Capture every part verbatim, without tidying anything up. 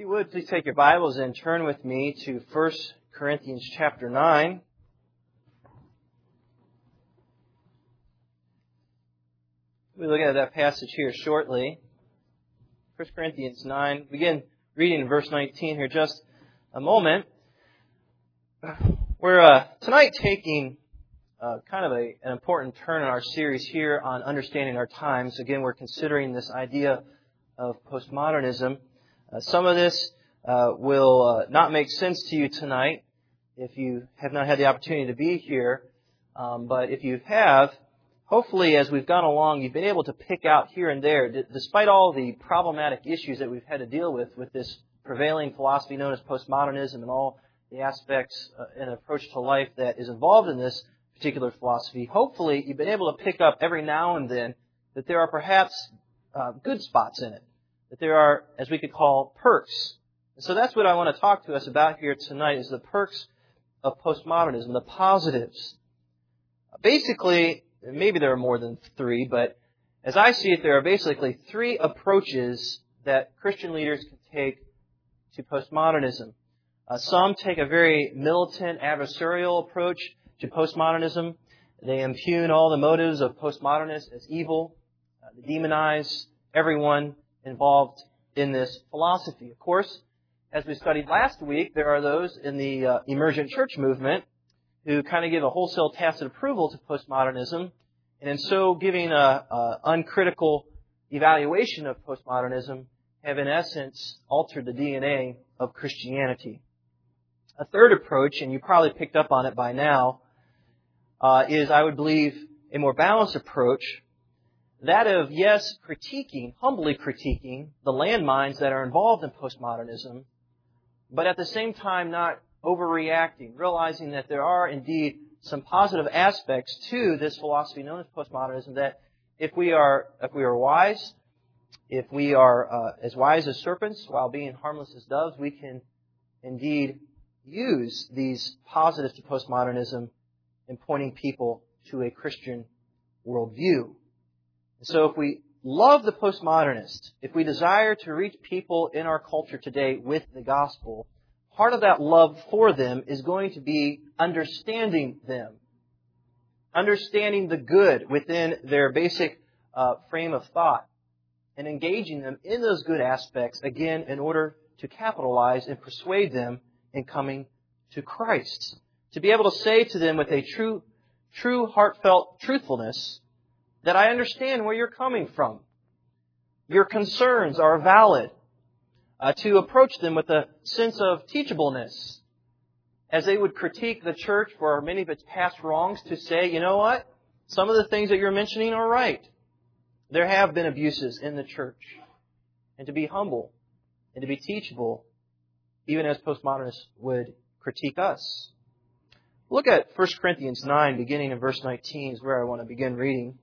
you would, please take your Bibles and turn with me to First Corinthians chapter nine. We'll look at that passage here shortly. First Corinthians nine. Begin reading in verse nineteen here just a moment. We're uh, tonight taking uh, kind of a, an important turn in our series here on understanding our times. Again, we're considering this idea of postmodernism. Uh, some of this uh, will uh, not make sense to you tonight if you have not had the opportunity to be here. Um, but if you have, hopefully as we've gone along, you've been able to pick out here and there, d- despite all the problematic issues that we've had to deal with with this prevailing philosophy known as postmodernism and all the aspects uh, and approach to life that is involved in this particular philosophy. Hopefully you've been able to pick up every now and then that there are perhaps uh, good spots in it. That there are, as we could call, perks. And so that's what I want to talk to us about here tonight, is the perks of postmodernism, the positives. Basically, maybe there are more than three, but as I see it, there are basically three approaches that Christian leaders can take to postmodernism. Uh, some take a very militant, adversarial approach to postmodernism. They impugn all the motives of postmodernists as evil. Uh, they demonize everyone involved in this philosophy. Of course, as we studied last week, there are those in the uh, emergent church movement who kind of give a wholesale tacit approval to postmodernism, and in so giving a, a uncritical evaluation of postmodernism, have in essence altered the D N A of Christianity. A third approach, and you probably picked up on it by now, uh, is, I would believe, a more balanced approach. That of, yes, critiquing, humbly critiquing the landmines that are involved in postmodernism, but at the same time not overreacting, realizing that there are indeed some positive aspects to this philosophy known as postmodernism, that if we are if we are wise, if we are uh, as wise as serpents while being harmless as doves, we can indeed use these positives to postmodernism in pointing people to a Christian worldview. So if we love the postmodernist, if we desire to reach people in our culture today with the gospel, part of that love for them is going to be understanding them. Understanding the good within their basic uh, frame of thought and engaging them in those good aspects, again, in order to capitalize and persuade them in coming to Christ. To be able to say to them with a true, true heartfelt truthfulness, that I understand where you're coming from. Your concerns are valid. Uh, to approach them with a sense of teachableness, as they would critique the church for many of its past wrongs, to say, you know what? Some of the things that you're mentioning are right. There have been abuses in the church. And to be humble and to be teachable, even as postmodernists would critique us. Look at First Corinthians nine, beginning in verse nineteen, is where I want to begin reading.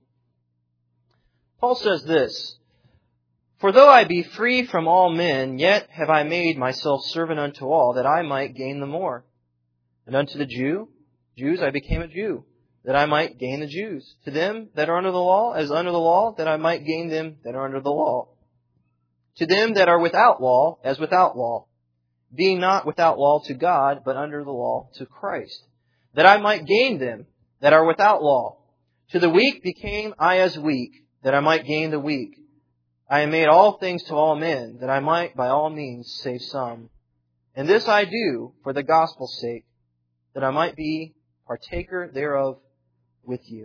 Paul says this, "For though I be free from all men, yet have I made myself servant unto all, that I might gain the more. And unto the Jew, Jews I became a Jew, that I might gain the Jews. To them that are under the law, as under the law, that I might gain them that are under the law. To them that are without law, as without law, being not without law to God, but under the law to Christ, that I might gain them that are without law. To the weak became I as weak, that I might gain the weak. I am made all things to all men, that I might by all means save some. And this I do for the gospel's sake, that I might be partaker thereof with you."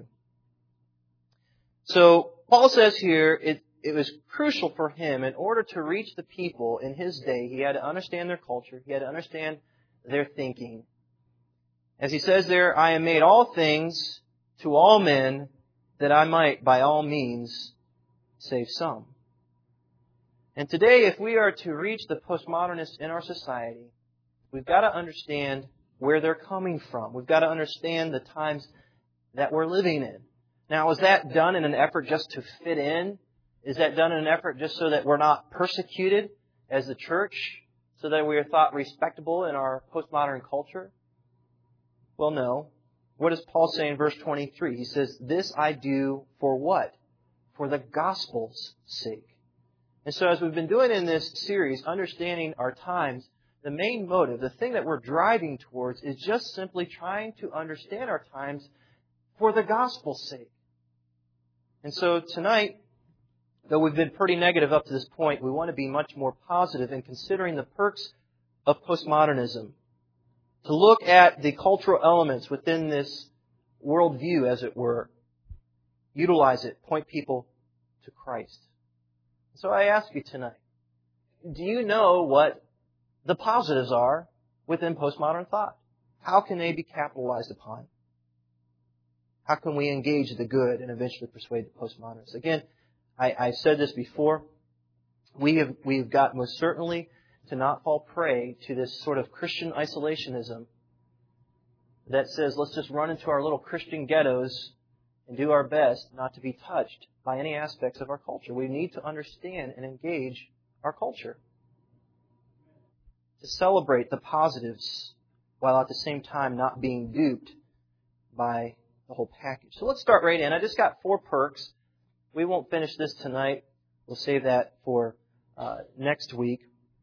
So Paul says here, it, it was crucial for him, in order to reach the people in his day, he had to understand their culture, he had to understand their thinking. As he says there, I am made all things to all men, that I might by all means save some. And today, if we are to reach the postmodernists in our society, we've got to understand where they're coming from. We've got to understand the times that we're living in. Now, is that done in an effort just to fit in? Is that done in an effort just so that we're not persecuted as the church, so that we are thought respectable in our postmodern culture? Well, no. What does Paul say in verse twenty-three? He says, "This I do for what? For the gospel's sake." And so as we've been doing in this series, understanding our times, the main motive, the thing that we're driving towards is just simply trying to understand our times for the gospel's sake. And so tonight, though we've been pretty negative up to this point, we want to be much more positive in considering the perks of postmodernism. To look at the cultural elements within this worldview, as it were. Utilize it. Point people to Christ. So I ask you tonight, do you know what the positives are within postmodern thought? How can they be capitalized upon? How can we engage the good and eventually persuade the postmodernists? Again, I, I said this before. We have we've got most certainly to not fall prey to this sort of Christian isolationism that says let's just run into our little Christian ghettos and do our best not to be touched by any aspects of our culture. We need to understand and engage our culture. To celebrate the positives while at the same time not being duped by the whole package. So let's start right in. I just got four perks. We won't finish this tonight. We'll save that for uh, next week.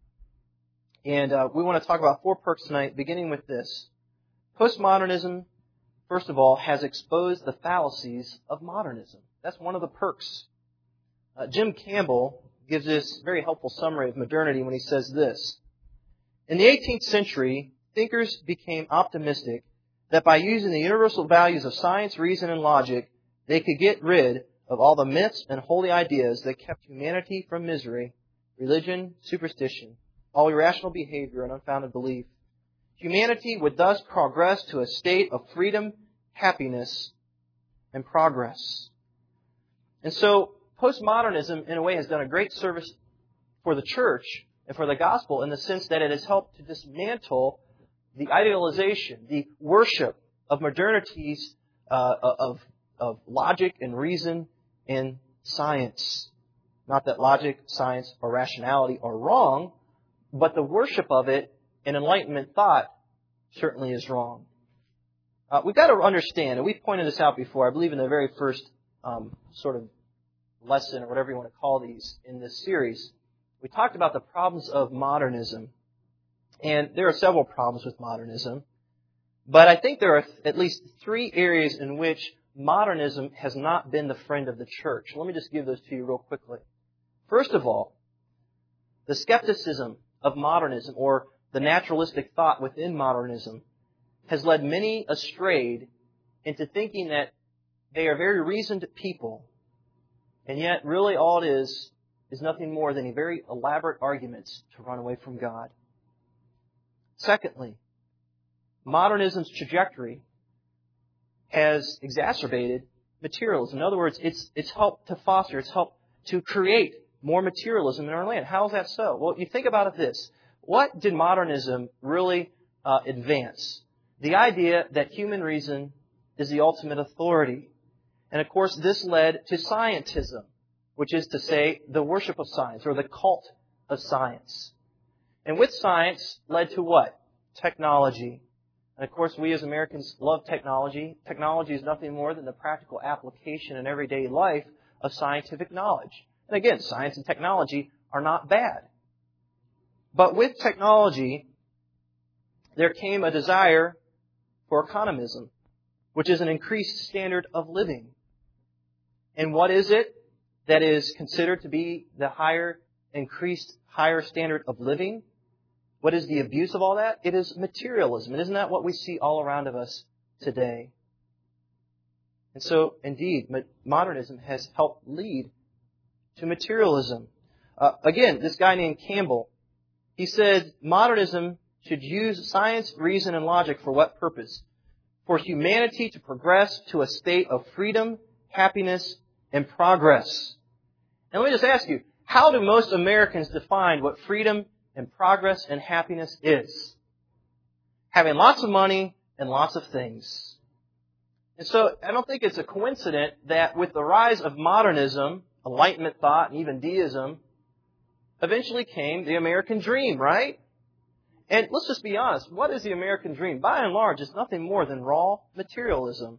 And uh, we want to talk about four perks tonight, beginning with this. Postmodernism, first of all, has exposed the fallacies of modernism. That's one of the perks. Uh, Jim Campbell gives this very helpful summary of modernity when he says this. In the eighteenth century, thinkers became optimistic that by using the universal values of science, reason, and logic, they could get rid of all the myths and holy ideas that kept humanity from misery, religion, superstition, all irrational behavior, and unfounded belief. Humanity would thus progress to a state of freedom, happiness, and progress. And so, postmodernism, in a way, has done a great service for the church and for the gospel in the sense that it has helped to dismantle the idealization, the worship of modernities uh, of, of logic and reason and science. Not that logic, science, or rationality are wrong, but the worship of it in Enlightenment thought certainly is wrong. Uh, we've got to understand, and we've pointed this out before, I believe in the very first um, sort of lesson, or whatever you want to call these, in this series, we talked about the problems of modernism. And there are several problems with modernism. But I think there are at least three areas in which modernism has not been the friend of the church. Let me just give those to you real quickly. First of all, the skepticism of modernism, or the naturalistic thought within modernism, has led many astray into thinking that they are very reasoned people, and yet really all it is is nothing more than a very elaborate arguments to run away from God. Secondly, modernism's trajectory has exacerbated materialism. In other words, it's it's helped to foster, it's helped to create more materialism in our land. How is that so? Well, you think about it this. What did modernism really uh, advance? The idea that human reason is the ultimate authority. And of course, this led to scientism, which is to say the worship of science, or the cult of science. And with science led to what? Technology. And of course, we as Americans love technology. Technology is nothing more than the practical application in everyday life of scientific knowledge. And again, science and technology are not bad. But with technology, there came a desire for economism, which is an increased standard of living. And what is it that is considered to be the higher, increased, higher standard of living? What is the abuse of all that? It is materialism. And isn't that what we see all around of us today? And so, indeed, modernism has helped lead to materialism. Uh, again, this guy named Campbell, he said modernism should use science, reason, and logic for what purpose? For humanity to progress to a state of freedom, happiness, and progress. And let me just ask you, how do most Americans define what freedom and progress and happiness is? Having lots of money and lots of things. And so I don't think it's a coincidence that with the rise of modernism, Enlightenment thought, and even deism, eventually came the American dream, right? And let's just be honest, what is the American dream? By and large, it's nothing more than raw materialism.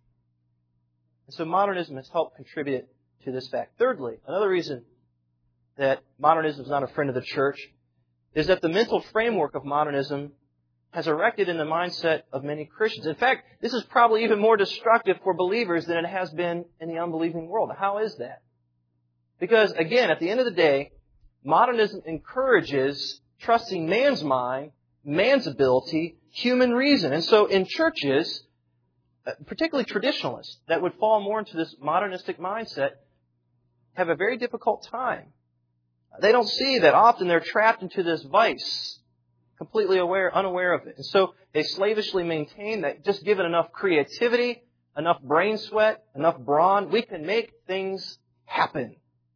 And so modernism has helped contribute to this fact. Thirdly, another reason that modernism is not a friend of the church is that the mental framework of modernism has erected in the mindset of many Christians. In fact, this is probably even more destructive for believers than it has been in the unbelieving world. How is that? Because, again, at the end of the day, modernism encourages trusting man's mind, man's ability, human reason. And so in churches, particularly traditionalists that would fall more into this modernistic mindset, have a very difficult time. They don't see that often they're trapped into this vice, completely aware, unaware of it. And so they slavishly maintain that just given enough creativity, enough brain sweat, enough brawn, we can make things happen.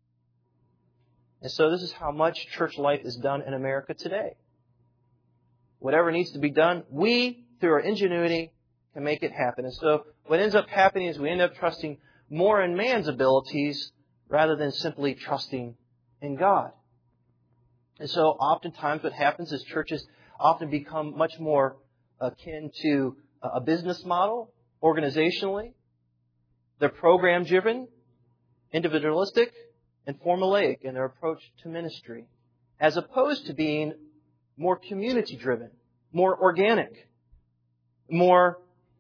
And so this is how much church life is done in America today. Whatever needs to be done, we, through our ingenuity, can make it happen. And so what ends up happening is we end up trusting more in man's abilities rather than simply trusting in God. And so oftentimes what happens is churches often become much more akin to a business model, organizationally. They're program-driven, individualistic, and formulaic in their approach to ministry, as opposed to being more community-driven, more organic, more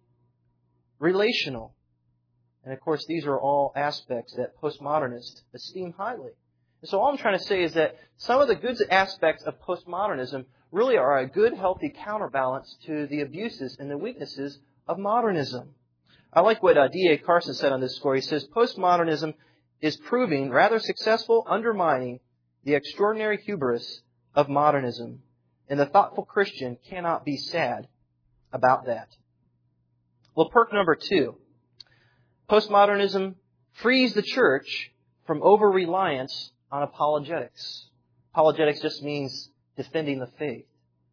relational. And of course, these are all aspects that postmodernists esteem highly. And so all I'm trying to say is that some of the good aspects of postmodernism really are a good, healthy counterbalance to the abuses and the weaknesses of modernism. I like what uh, D A Carson said on this score. He says, postmodernism is proving rather successful, undermining the extraordinary hubris of modernism. And the thoughtful Christian cannot be sad about that. Well, perk number two. Postmodernism frees the church from over-reliance on apologetics. Apologetics just means defending the faith.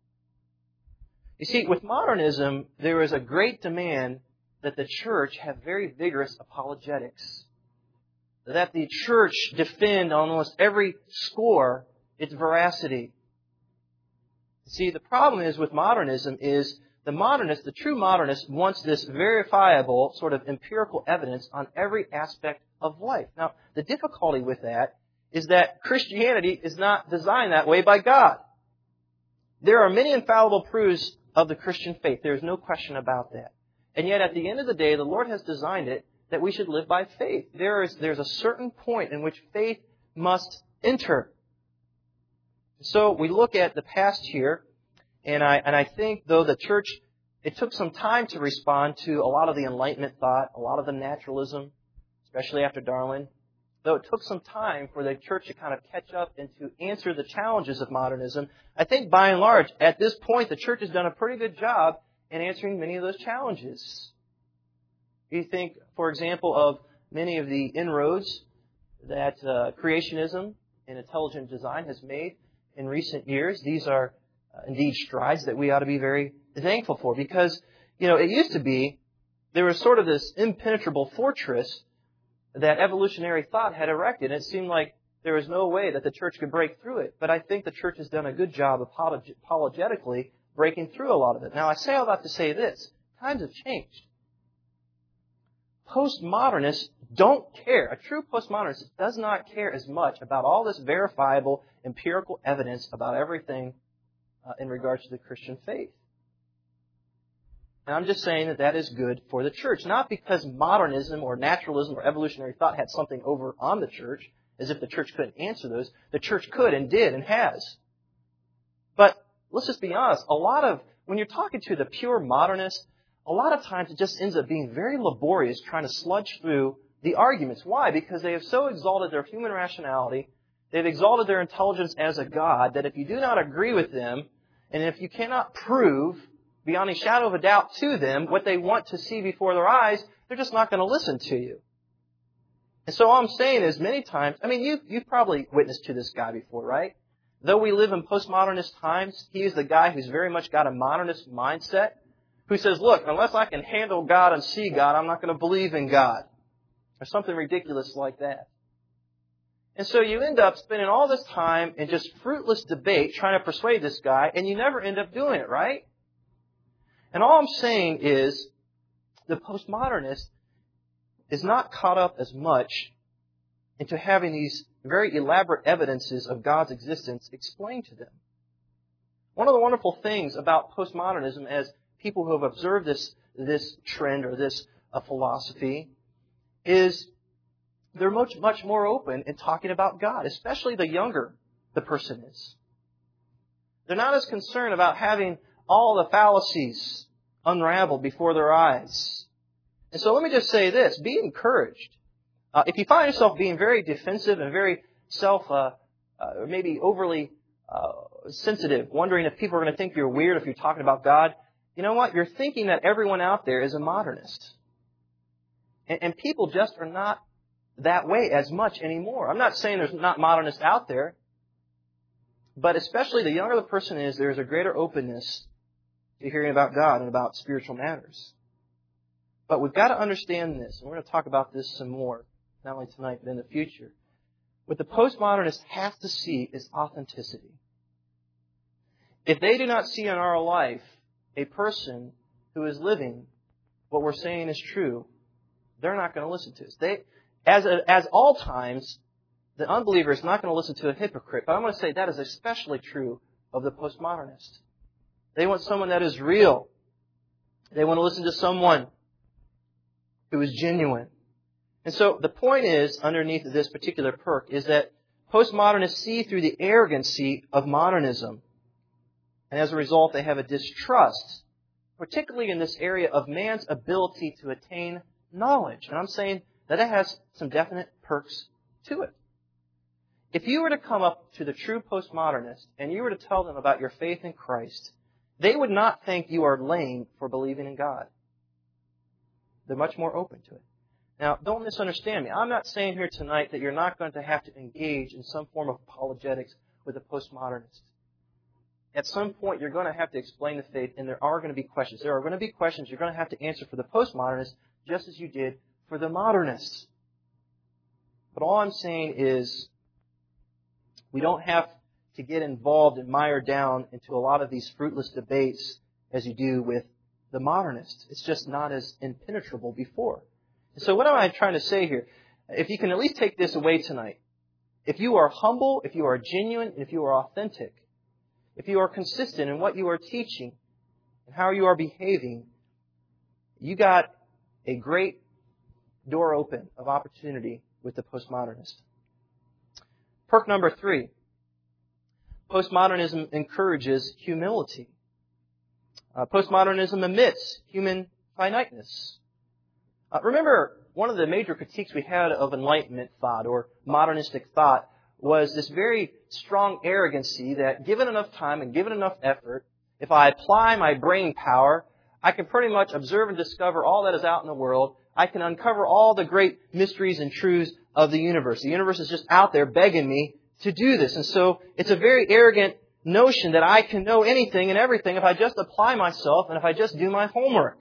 You see, with modernism, there is a great demand that the church have very vigorous apologetics. That the church defend on almost every score its veracity. See, the problem is with modernism is the modernist, the true modernist, wants this verifiable sort of empirical evidence on every aspect of life. Now, the difficulty with that is that Christianity is not designed that way by God. There are many infallible proofs of the Christian faith. There is no question about that. And yet, at the end of the day, the Lord has designed it that we should live by faith. There is there's a certain point in which faith must enter. So we look at the past here, and I and I think, though, the church, it took some time to respond to a lot of the Enlightenment thought, a lot of the naturalism, especially after Darwin. Though it took some time for the church to kind of catch up and to answer the challenges of modernism, I think by and large, at this point, the church has done a pretty good job in answering many of those challenges. You think, for example, of many of the inroads that uh, creationism and intelligent design has made in recent years. These are uh, indeed strides that we ought to be very thankful for, because, you know, it used to be there was sort of this impenetrable fortress that evolutionary thought had erected. And it seemed like there was no way that the church could break through it. But I think the church has done a good job apolog- apologetically breaking through a lot of it. Now, I say all that to say this. Times have changed. Postmodernists don't care. A true postmodernist does not care as much about all this verifiable empirical evidence about everything uh, in regards to the Christian faith. And I'm just saying that that is good for the church. Not because modernism or naturalism or evolutionary thought had something over on the church, as if the church couldn't answer those. The church could and did and has. But let's just be honest. A lot of, when you're talking to the pure modernist, a lot of times it just ends up being very laborious trying to sludge through the arguments. Why? Because they have so exalted their human rationality, they've exalted their intelligence as a god, that if you do not agree with them, and if you cannot prove beyond a shadow of a doubt to them what they want to see before their eyes, they're just not going to listen to you. And so all I'm saying is many times, I mean, you, you've probably witnessed to this guy before, right? Though we live in postmodernist times, he is the guy who's very much got a modernist mindset, who says, look, unless I can handle God and see God, I'm not going to believe in God. Or something ridiculous like that. And so you end up spending all this time in just fruitless debate trying to persuade this guy, and you never end up doing it, right? And all I'm saying is the postmodernist is not caught up as much into having these very elaborate evidences of God's existence explained to them. One of the wonderful things about postmodernism, as people who have observed this, this trend or this uh, philosophy, is they're much, much more open in talking about God, especially the younger the person is. They're not as concerned about having all the fallacies unraveled before their eyes. And so let me just say this, be encouraged. Uh, if you find yourself being very defensive and very self, uh, uh, maybe overly uh, sensitive, wondering if people are going to think you're weird if you're talking about God, you know what? You're thinking that everyone out there is a modernist. And, and people just are not that way as much anymore. I'm not saying there's not modernists out there, but especially the younger the person is, there's a greater openness to hearing about God and about spiritual matters. But we've got to understand this, and we're going to talk about this some more, not only tonight, but in the future. What the postmodernist has to see is authenticity. If they do not see in our life a person who is living what we're saying is true, they're not going to listen to us. They, as, a, as all times, the unbeliever is not going to listen to a hypocrite. But I'm going to say that is especially true of the postmodernist. They want someone that is real. They want to listen to someone who is genuine. And so the point is, underneath this particular perk, is that postmodernists see through the arrogancy of modernism. And as a result, they have a distrust, particularly in this area of man's ability to attain knowledge. And I'm saying that it has some definite perks to it. If you were to come up to the true postmodernist and you were to tell them about your faith in Christ, they would not think you are lame for believing in God. They're much more open to it. Now, don't misunderstand me. I'm not saying here tonight that you're not going to have to engage in some form of apologetics with a postmodernist. At some point, you're going to have to explain the faith, and there are going to be questions. There are going to be questions you're going to have to answer for the postmodernist, just as you did for the modernists. But all I'm saying is, we don't have to get involved and mire down into a lot of these fruitless debates as you do with the modernists. It's just not as impenetrable before. So what am I trying to say here? If you can at least take this away tonight, if you are humble, if you are genuine, if you are authentic, if you are consistent in what you are teaching and how you are behaving, you got a great door open of opportunity with the postmodernist. Perk number three. Postmodernism encourages humility. Uh, postmodernism admits human finiteness. Uh, remember, one of the major critiques we had of Enlightenment thought or modernistic thought was this very strong arrogancy that given enough time and given enough effort, if I apply my brain power, I can pretty much observe and discover all that is out in the world. I can uncover all the great mysteries and truths of the universe. The universe is just out there begging me to do this. And so it's a very arrogant notion that I can know anything and everything if I just apply myself and if I just do my homework.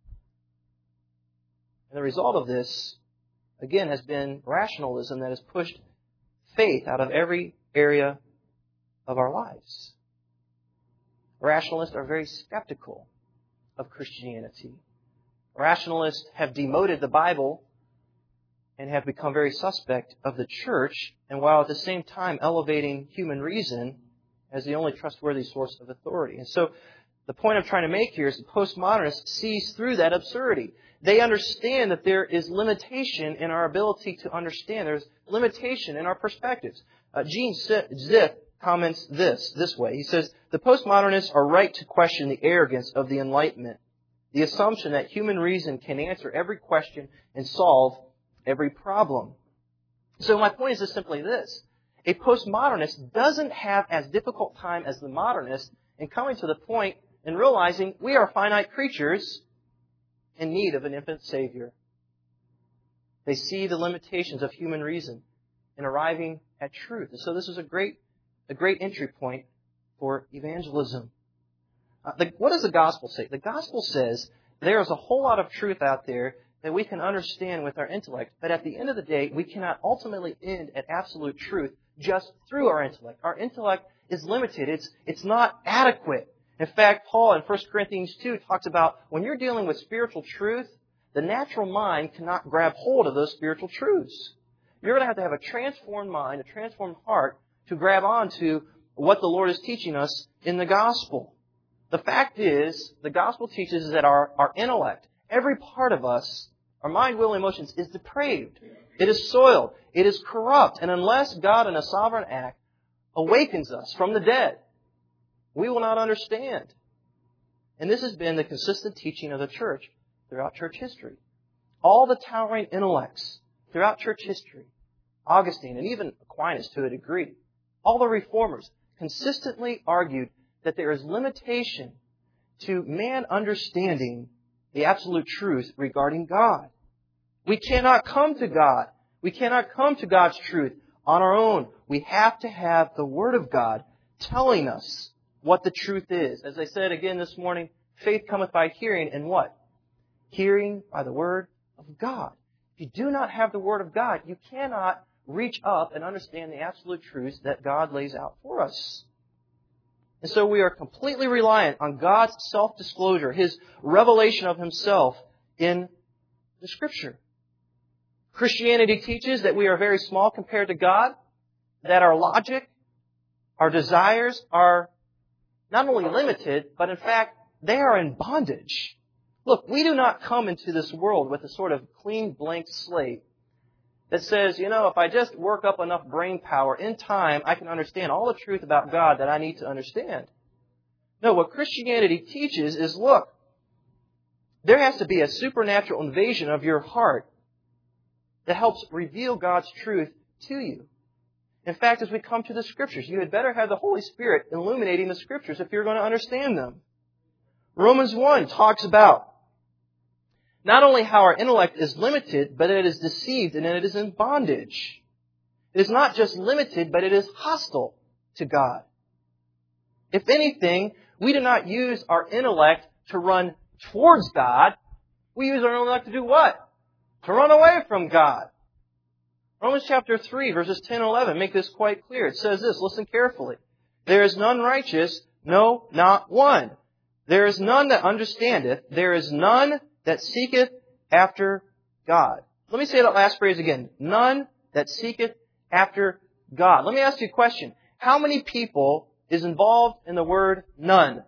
And the result of this, again, has been rationalism that has pushed faith out of every area of our lives. Rationalists are very skeptical of Christianity. Rationalists have demoted the Bible and have become very suspect of the church, and while at the same time elevating human reason as the only trustworthy source of authority. And so the point I'm trying to make here is the postmodernist sees through that absurdity. They understand that there is limitation in our ability to understand. There's limitation in our perspectives. Uh, Gene Ziff comments this, this way. He says, the postmodernists are right to question the arrogance of the Enlightenment, the assumption that human reason can answer every question and solve every problem. So my point is just simply this. A postmodernist doesn't have as difficult time as the modernist in coming to the point and realizing we are finite creatures in need of an infant Savior. They see the limitations of human reason in arriving at truth. And so this is a great, a great entry point for evangelism. Uh, the, what does the gospel say? The gospel says there is a whole lot of truth out there that we can understand with our intellect, but at the end of the day, we cannot ultimately end at absolute truth just through our intellect. Our intellect is limited. It's, it's not adequate. In fact, Paul in First Corinthians two talks about when you're dealing with spiritual truth, the natural mind cannot grab hold of those spiritual truths. You're going to have to have a transformed mind, a transformed heart to grab onto what the Lord is teaching us in the gospel. The fact is, the gospel teaches is that our, our intellect, every part of us, our mind, will, and emotions, is depraved. It is soiled. It is corrupt. And unless God, in a sovereign act, awakens us from the dead, we will not understand. And this has been the consistent teaching of the church throughout church history. All the towering intellects throughout church history, Augustine and even Aquinas to a degree, all the reformers consistently argued that there is limitation to man understanding the absolute truth regarding God. We cannot come to God. We cannot come to God's truth on our own. We have to have the Word of God telling us what the truth is. As I said again this morning, faith cometh by hearing, and what? Hearing by the Word of God. If you do not have the Word of God, you cannot reach up and understand the absolute truths that God lays out for us. And so we are completely reliant on God's self-disclosure, His revelation of Himself in the Scripture. Christianity teaches that we are very small compared to God, that our logic, our desires are not only limited, but in fact, they are in bondage. Look, we do not come into this world with a sort of clean blank slate that says, you know, if I just work up enough brain power, in time I can understand all the truth about God that I need to understand. No, what Christianity teaches is, look, there has to be a supernatural invasion of your heart that helps reveal God's truth to you. In fact, as we come to the Scriptures, you had better have the Holy Spirit illuminating the Scriptures if you're going to understand them. Romans one talks about not only how our intellect is limited, but it is deceived and it is in bondage. It is not just limited, but it is hostile to God. If anything, we do not use our intellect to run towards God. We use our intellect to do what? To run away from God. Romans chapter three, verses ten and eleven make this quite clear. It says this, listen carefully. There is none righteous, no, not one. There is none that understandeth. There is none that seeketh after God. Let me say that last phrase again. None that seeketh after God. Let me ask you a question. How many people is involved in the word none?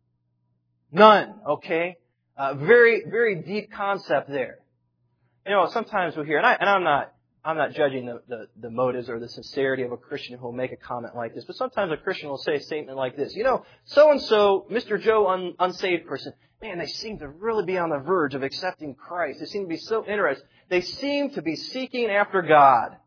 None, okay? Uh, very, very deep concept there. You know, sometimes we hear, and, I, and I'm not, I'm not judging the, the, the motives or the sincerity of a Christian who will make a comment like this, but sometimes a Christian will say a statement like this. You know, so-and-so, Mister Joe, un, unsaved person, man, they seem to really be on the verge of accepting Christ. They seem to be so interested. They seem to be seeking after God.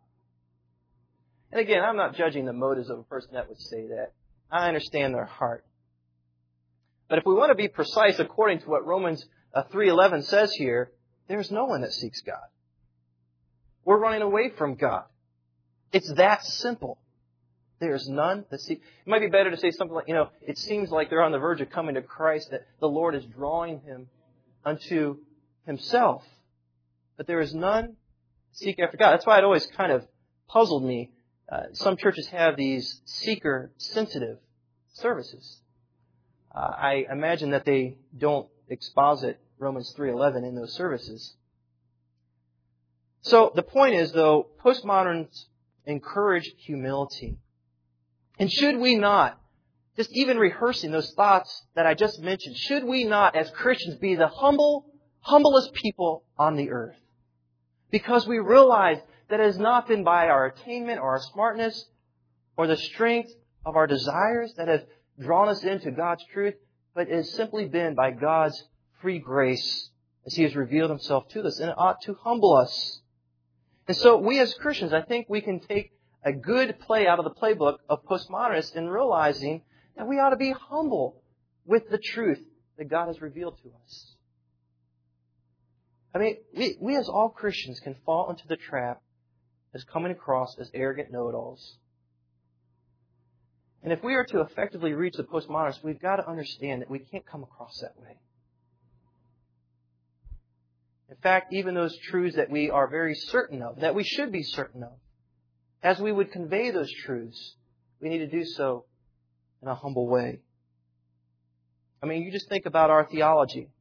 And again, I'm not judging the motives of a person that would say that. I understand their heart. But if we want to be precise according to what Romans three eleven says here, there's no one that seeks God. We're running away from God. It's that simple. There's none that seek. It might be better to say something like, you know, it seems like they're on the verge of coming to Christ, that the Lord is drawing him unto Himself. But there is none seek after God. That's why it always kind of puzzled me. Uh, some churches have these seeker-sensitive services. Uh, I imagine that they don't exposit Romans three eleven in those services. So the point is, though, postmoderns encourage humility. And should we not, just even rehearsing those thoughts that I just mentioned, should we not, as Christians, be the humble, humblest people on the earth? Because we realize that it has not been by our attainment or our smartness or the strength of our desires that have drawn us into God's truth, but it has simply been by God's free grace as He has revealed Himself to us, and it ought to humble us. And so we as Christians, I think we can take a good play out of the playbook of postmodernists in realizing that we ought to be humble with the truth that God has revealed to us. I mean, we, we as all Christians can fall into the trap as coming across as arrogant know-it-alls. And if we are to effectively reach the postmodernists, we've got to understand that we can't come across that way. In fact, even those truths that we are very certain of, that we should be certain of, as we would convey those truths, we need to do so in a humble way. I mean, you just think about our theology.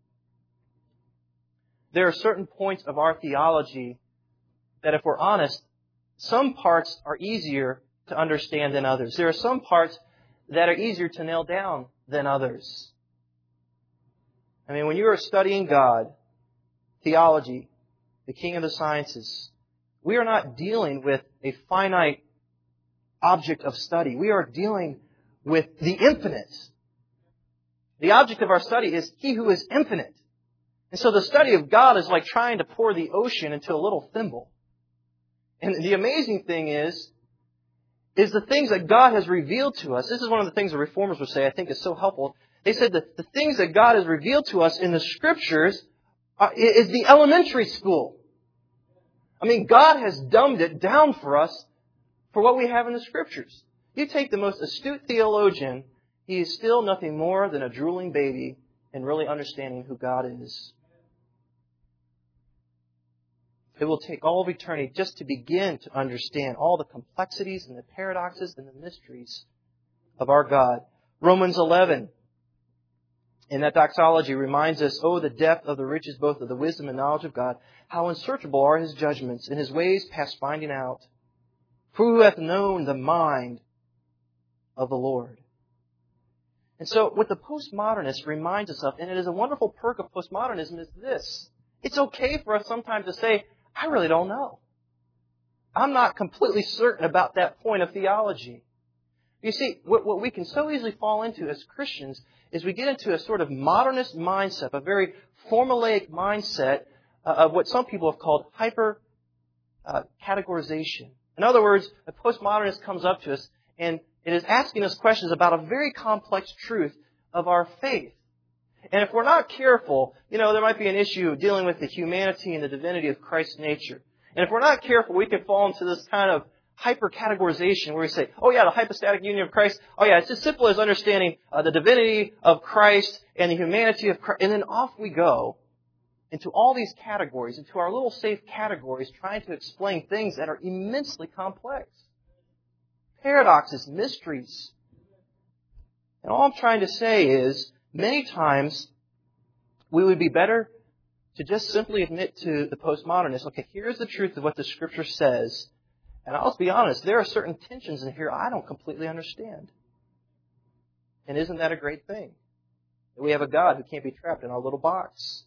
There are certain points of our theology that, if we're honest, some parts are easier to understand than others. There are some parts that are easier to nail down than others. I mean, when you are studying God, theology, the king of the sciences, we are not dealing with a finite object of study. We are dealing with the infinite. The object of our study is He who is infinite. And so the study of God is like trying to pour the ocean into a little thimble. And the amazing thing is, is the things that God has revealed to us. This is one of the things the reformers would say I think is so helpful. They said that the things that God has revealed to us in the Scriptures are, is the elementary school. I mean, God has dumbed it down for us for what we have in the Scriptures. You take the most astute theologian, he is still nothing more than a drooling baby in really understanding who God is. It will take all of eternity just to begin to understand all the complexities and the paradoxes and the mysteries of our God. Romans eleven, in that doxology, reminds us, oh, the depth of the riches both of the wisdom and knowledge of God, how unsearchable are His judgments, and His ways past finding out. For who hath known the mind of the Lord? And so what the postmodernist reminds us of, and it is a wonderful perk of postmodernism, is this. It's okay for us sometimes to say, I really don't know. I'm not completely certain about that point of theology. You see, what, what we can so easily fall into as Christians is we get into a sort of modernist mindset, a very formulaic mindset uh, of what some people have called hyper uh, categorization. In other words, a postmodernist comes up to us and it is asking us questions about a very complex truth of our faith. And if we're not careful, you know, there might be an issue dealing with the humanity and the divinity of Christ's nature. And if we're not careful, we can fall into this kind of hyper-categorization where we say, oh yeah, the hypostatic union of Christ, oh yeah, it's as simple as understanding uh, the divinity of Christ and the humanity of Christ. And then off we go into all these categories, into our little safe categories, trying to explain things that are immensely complex. Paradoxes, mysteries. And all I'm trying to say is, many times, we would be better to just simply admit to the postmodernist, okay, here's the truth of what the Scripture says. And I'll be honest, there are certain tensions in here I don't completely understand. And isn't that a great thing? That we have a God who can't be trapped in our little box.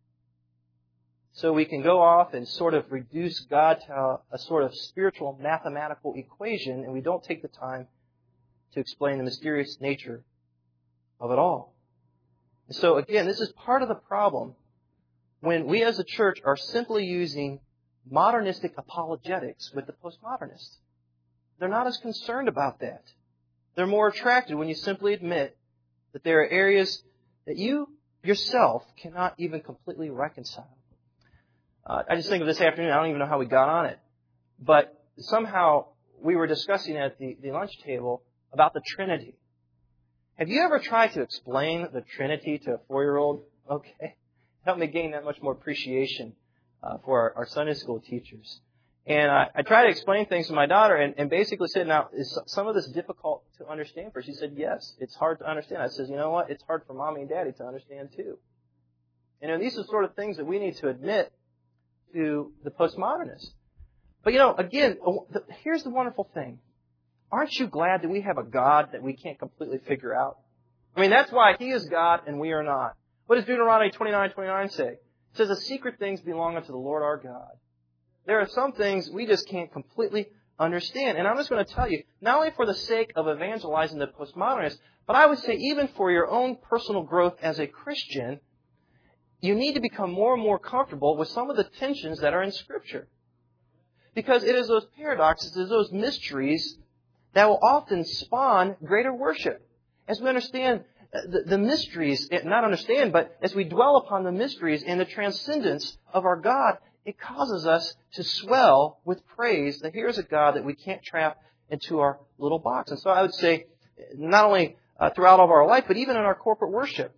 So we can go off and sort of reduce God to a, a sort of spiritual mathematical equation, and we don't take the time to explain the mysterious nature of it all. And so again, this is part of the problem when we as a church are simply using modernistic apologetics with the postmodernists. They're not as concerned about that. They're more attracted when you simply admit that there are areas that you yourself cannot even completely reconcile. Uh, I just think of this afternoon, I don't even know how we got on it, but somehow we were discussing at the, the lunch table about the Trinity. Have you ever tried to explain the Trinity to a four-year-old? Okay. Help me gain that much more appreciation uh, for our, our Sunday school teachers. And I, I tried to explain things to my daughter and, and basically said, now, is some of this difficult to understand for her? She said, yes, it's hard to understand. I said, you know what? It's hard for mommy and daddy to understand too. And you know, these are sort of things that we need to admit to the postmodernists. But you know, again, here's the wonderful thing. Aren't you glad that we have a God that we can't completely figure out? I mean, that's why He is God and we are not. What does Deuteronomy twenty-nine twenty-nine say? It says, the secret things belong unto the Lord our God. There are some things we just can't completely understand. And I'm just going to tell you, not only for the sake of evangelizing the postmodernists, but I would say even for your own personal growth as a Christian, you need to become more and more comfortable with some of the tensions that are in Scripture. Because it is those paradoxes, it is those mysteries that will often spawn greater worship. As we understand the, the mysteries, not understand, but as we dwell upon the mysteries and the transcendence of our God, it causes us to swell with praise that here's a God that we can't trap into our little box. And so I would say, not only uh, throughout all of our life, but even in our corporate worship,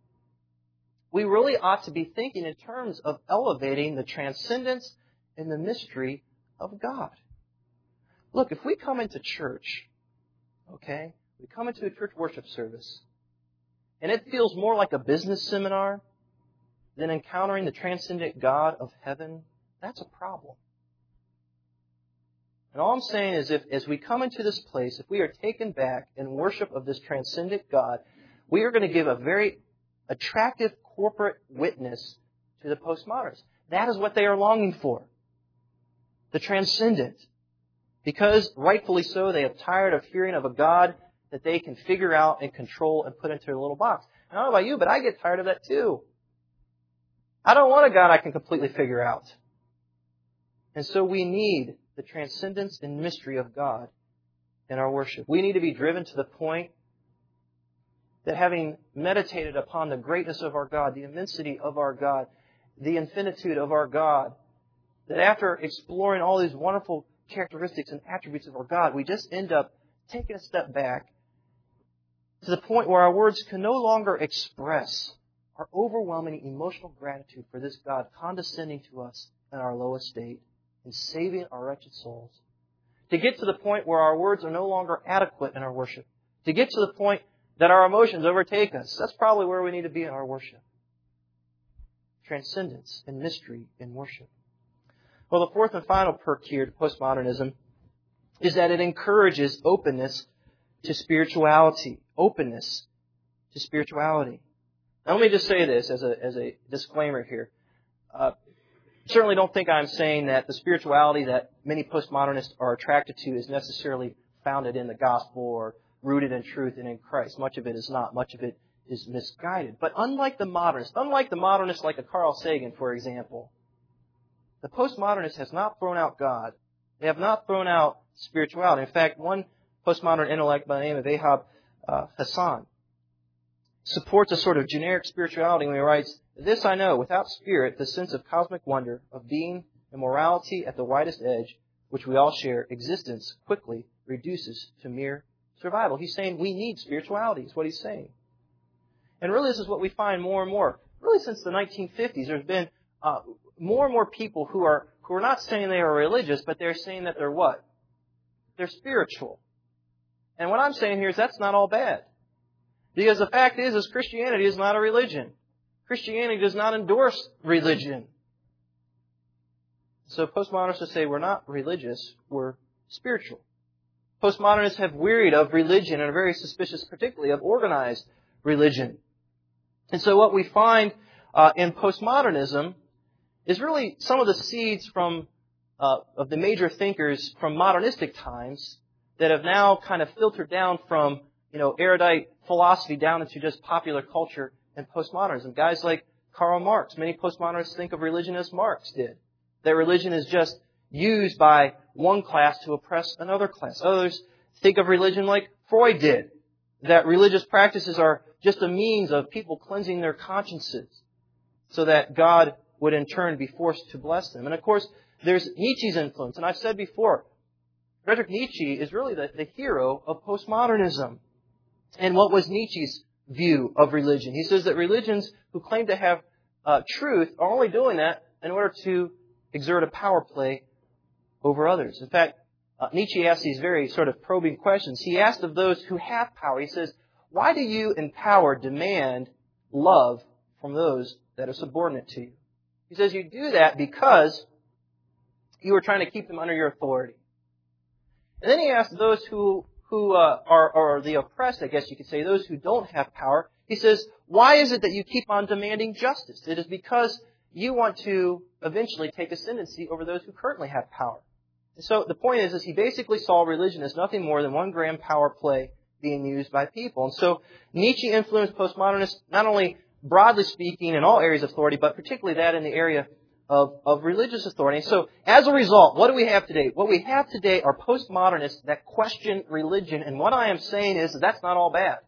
we really ought to be thinking in terms of elevating the transcendence and the mystery of God. Look, if we come into church, okay, we come into a church worship service, and it feels more like a business seminar than encountering the transcendent God of heaven, that's a problem. And all I'm saying is if, as we come into this place, if we are taken back in worship of this transcendent God, we are going to give a very attractive corporate witness to the postmodernists. That is what they are longing for. The transcendent. Because, rightfully so, they are tired of hearing of a God that they can figure out and control and put into their little box. I don't know about you, but I get tired of that too. I don't want a God I can completely figure out. And so we need the transcendence and mystery of God in our worship. We need to be driven to the point that having meditated upon the greatness of our God, the immensity of our God, the infinitude of our God, that after exploring all these wonderful characteristics and attributes of our God, we just end up taking a step back to the point where our words can no longer express our overwhelming emotional gratitude for this God condescending to us in our low estate and saving our wretched souls. To get to the point where our words are no longer adequate in our worship. To get to the point that our emotions overtake us. That's probably where we need to be in our worship. Transcendence and mystery in worship. Well, the fourth and final perk here to postmodernism is that it encourages openness to spirituality. Openness to spirituality. Now, let me just say this as a, as a disclaimer here. Uh, certainly don't think I'm saying that the spirituality that many postmodernists are attracted to is necessarily founded in the gospel or rooted in truth and in Christ. Much of it is not. Much of it is misguided. But unlike the modernists, unlike the modernists like a Carl Sagan, for example, the postmodernist has not thrown out God. They have not thrown out spirituality. In fact, one postmodern intellect by the name of Ahab uh, Hassan supports a sort of generic spirituality when he writes, "This I know, without spirit, the sense of cosmic wonder, of being and morality at the widest edge, which we all share, existence quickly reduces to mere survival." He's saying we need spirituality, is what he's saying. And really this is what we find more and more. Really since the nineteen fifties, there's been uh, more and more people who are who are not saying they are religious, but they're saying that they're what? They're spiritual. And what I'm saying here is that's not all bad. Because the fact is, is Christianity is not a religion. Christianity does not endorse religion. So postmodernists say we're not religious, we're spiritual. Postmodernists have wearied of religion and are very suspicious particularly of organized religion. And so what we find uh, in postmodernism is really some of the seeds from uh, of the major thinkers from modernistic times that have now kind of filtered down from, you know, erudite philosophy down into just popular culture and postmodernism. Guys like Karl Marx. Many postmodernists think of religion as Marx did. That religion is just used by one class to oppress another class. Others think of religion like Freud did. That religious practices are just a means of people cleansing their consciences so that God would in turn be forced to bless them. And of course, there's Nietzsche's influence. And I've said before, Friedrich Nietzsche is really the, the hero of postmodernism. And what was Nietzsche's view of religion? He says that religions who claim to have uh, truth are only doing that in order to exert a power play over others. In fact, uh, Nietzsche asked these very sort of probing questions. He asked of those who have power, he says, why do you in power demand love from those that are subordinate to you? He says you do that because you are trying to keep them under your authority. And then he asked those who who uh, are, are the oppressed, I guess you could say, those who don't have power. He says, why is it that you keep on demanding justice? It is because you want to eventually take ascendancy over those who currently have power. And so the point is, is he basically saw religion as nothing more than one grand power play being used by people. And so Nietzsche influenced postmodernists not only broadly speaking in all areas of authority, but particularly that in the area of, of religious authority. So as a result, what do we have today? What we have today are postmodernists that question religion. And what I am saying is that that's not all bad.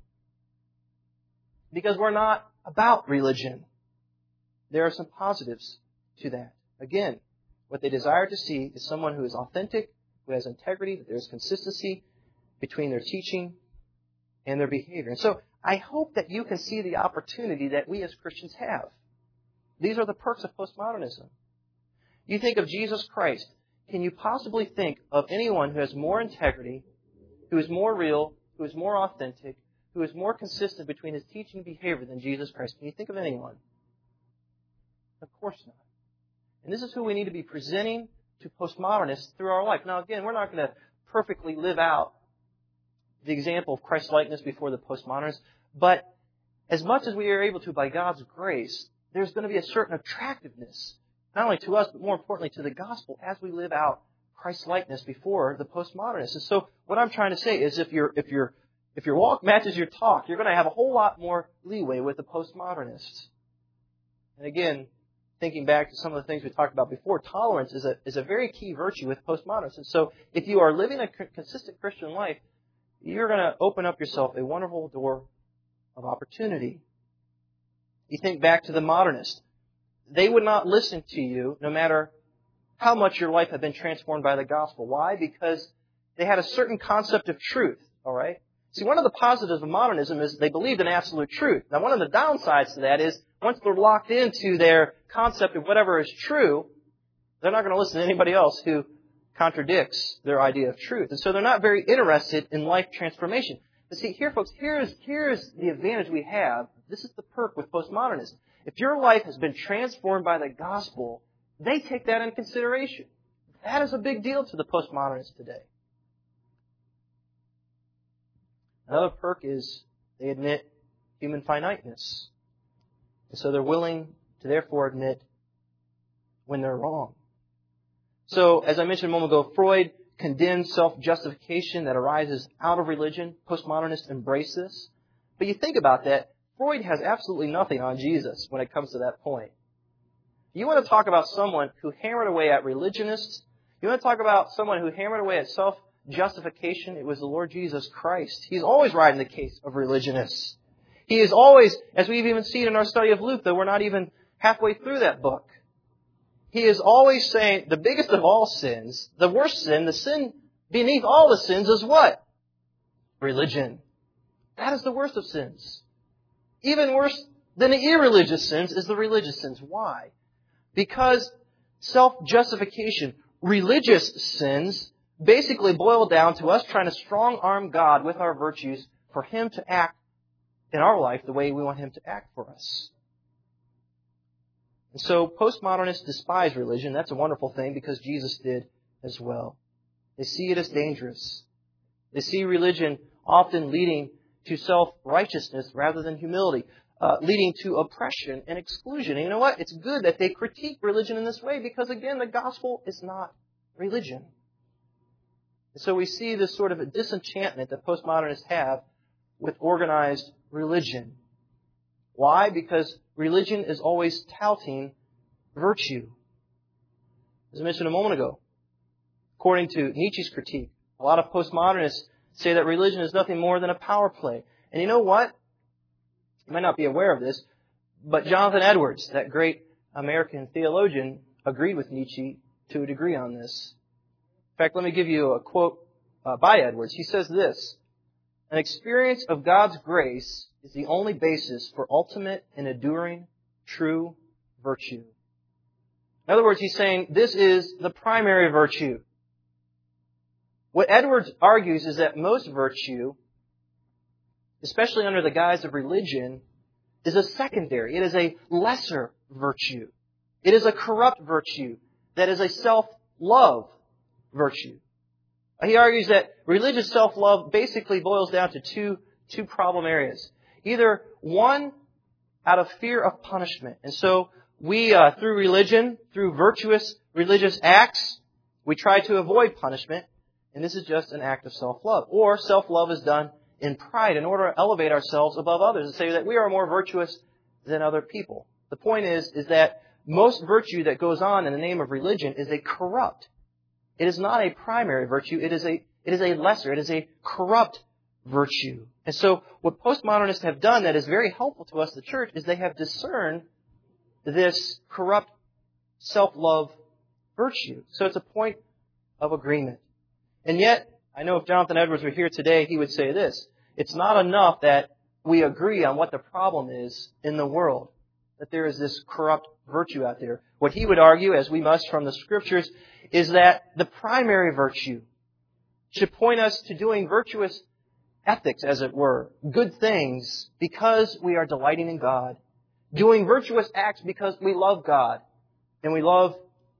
Because we're not about religion. There are some positives to that. Again, what they desire to see is someone who is authentic, who has integrity, that there's consistency between their teaching and their behavior. And so I hope that you can see the opportunity that we as Christians have. These are the perks of postmodernism. You think of Jesus Christ. Can you possibly think of anyone who has more integrity, who is more real, who is more authentic, who is more consistent between his teaching and behavior than Jesus Christ? Can you think of anyone? Of course not. And this is who we need to be presenting to postmodernists through our life. Now, again, we're not going to perfectly live out the example of Christ-likeness before the postmodernists, but as much as we are able to by God's grace, there's going to be a certain attractiveness, not only to us, but more importantly to the gospel as we live out Christ-likeness before the postmodernists. And so what I'm trying to say is if your if your if your walk matches your talk, you're going to have a whole lot more leeway with the postmodernists. And again, thinking back to some of the things we talked about before, tolerance is a is a very key virtue with postmodernists. And so if you are living a consistent Christian life, you're going to open up yourself a wonderful door of opportunity. You think back to the modernists. They would not listen to you no matter how much your life had been transformed by the gospel. Why? Because they had a certain concept of truth, all right? See, one of the positives of modernism is they believed in absolute truth. Now, one of the downsides to that is once they're locked into their concept of whatever is true, they're not going to listen to anybody else who contradicts their idea of truth. And so they're not very interested in life transformation. But see, here, folks, here's, here's the advantage we have. This is the perk with postmodernism. If your life has been transformed by the gospel, they take that into consideration. That is a big deal to the postmodernists today. Another perk is they admit human finiteness. And so they're willing to therefore admit when they're wrong. So, as I mentioned a moment ago, Freud condemned self-justification that arises out of religion. Postmodernists embrace this. But you think about that, Freud has absolutely nothing on Jesus when it comes to that point. You want to talk about someone who hammered away at religionists? You want to talk about someone who hammered away at self-justification? It was the Lord Jesus Christ. He's always riding the case of religionists. He is always, as we've even seen in our study of Luke, though we're not even halfway through that book, he is always saying the biggest of all sins, the worst sin, the sin beneath all the sins is what? Religion. That is the worst of sins. Even worse than the irreligious sins is the religious sins. Why? Because self-justification, religious sins, basically boil down to us trying to strong-arm God with our virtues for Him to act in our life the way we want Him to act for us. And so postmodernists despise religion. That's a wonderful thing because Jesus did as well. They see it as dangerous. They see religion often leading to self-righteousness rather than humility, uh, leading to oppression and exclusion. And you know what? It's good that they critique religion in this way because, again, the gospel is not religion. And so we see this sort of a disenchantment that postmodernists have with organized religion. Why? Because religion is always touting virtue. As I mentioned a moment ago, according to Nietzsche's critique, a lot of postmodernists say that religion is nothing more than a power play. And you know what? You might not be aware of this, but Jonathan Edwards, that great American theologian, agreed with Nietzsche to a degree on this. In fact, let me give you a quote uh, by Edwards. He says this: "An experience of God's grace is the only basis for ultimate and enduring true virtue." In other words, he's saying this is the primary virtue. What Edwards argues is that most virtue, especially under the guise of religion, is a secondary. It is a lesser virtue. It is a corrupt virtue that is a self-love virtue. He argues that religious self-love basically boils down to two, two problem areas. Either one, out of fear of punishment. And so we, uh, through religion, through virtuous religious acts, we try to avoid punishment. And this is just an act of self-love. Or self-love is done in pride in order to elevate ourselves above others and say that we are more virtuous than other people. The point is, is that most virtue that goes on in the name of religion is a corrupt. It is not a primary virtue. It is a, it is a lesser. It is a corrupt virtue. And so what postmodernists have done that is very helpful to us, the church, is they have discerned this corrupt self-love virtue. So it's a point of agreement. And yet, I know if Jonathan Edwards were here today, he would say this: it's not enough that we agree on what the problem is in the world, that there is this corrupt virtue out there. What he would argue, as we must from the Scriptures, is that the primary virtue should point us to doing virtuous ethics, as it were, good things, because we are delighting in God, doing virtuous acts because we love God and we love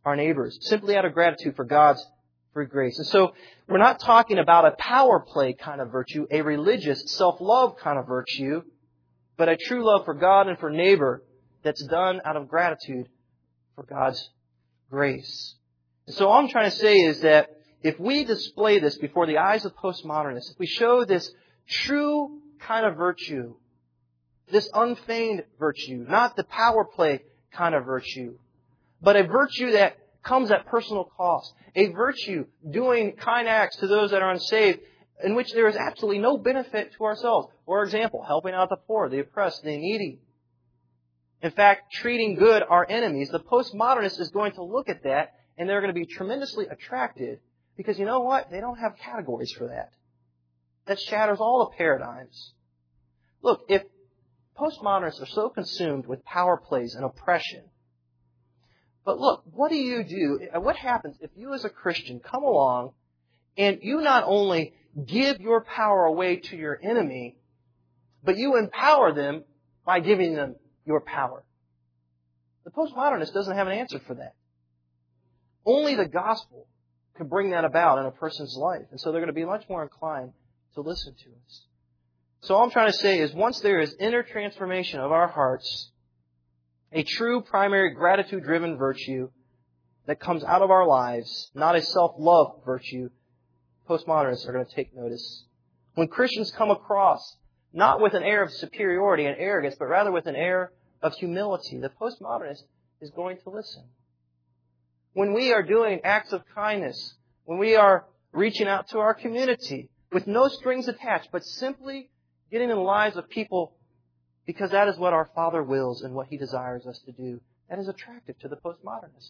our neighbors, simply out of gratitude for God's free grace. And so we're not talking about a power play kind of virtue, a religious self-love kind of virtue, but a true love for God and for neighbor that's done out of gratitude for God's grace. And so all I'm trying to say is that if we display this before the eyes of postmodernists, if we show this true kind of virtue, this unfeigned virtue, not the power play kind of virtue, but a virtue that comes at personal cost, a virtue doing kind acts to those that are unsaved, in which there is absolutely no benefit to ourselves. For example, helping out the poor, the oppressed, the needy. In fact, treating good our enemies. The postmodernist is going to look at that and they're going to be tremendously attracted because you know what? They don't have categories for that. That shatters all the paradigms. Look, if postmodernists are so consumed with power plays and oppression, but look, what do you do? What happens if you as a Christian come along and you not only give your power away to your enemy, but you empower them by giving them your power? The postmodernist doesn't have an answer for that. Only the gospel can bring that about in a person's life. And so they're going to be much more inclined to listen to us. So all I'm trying to say is once there is inner transformation of our hearts, a true primary gratitude-driven virtue that comes out of our lives, not a self-love virtue, postmodernists are going to take notice. When Christians come across, not with an air of superiority and arrogance, but rather with an air of humility, the postmodernist is going to listen. When we are doing acts of kindness, when we are reaching out to our community with no strings attached, but simply getting in the lives of people because that is what our Father wills and what He desires us to do, that is attractive to the postmodernist.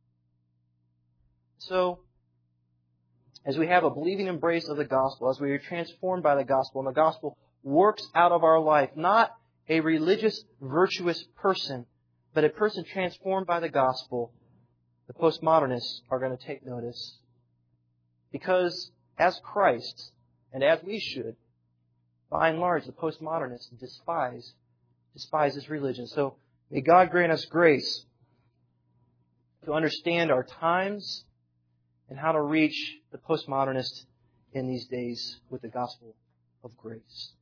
So, as we have a believing embrace of the gospel, as we are transformed by the gospel, and the gospel works out of our life, not a religious, virtuous person, but a person transformed by the gospel, the postmodernists are going to take notice. Because as Christ, and as we should, by and large, the postmodernists despise, despises religion. So may God grant us grace to understand our times and how to reach the postmodernist in these days with the gospel of grace.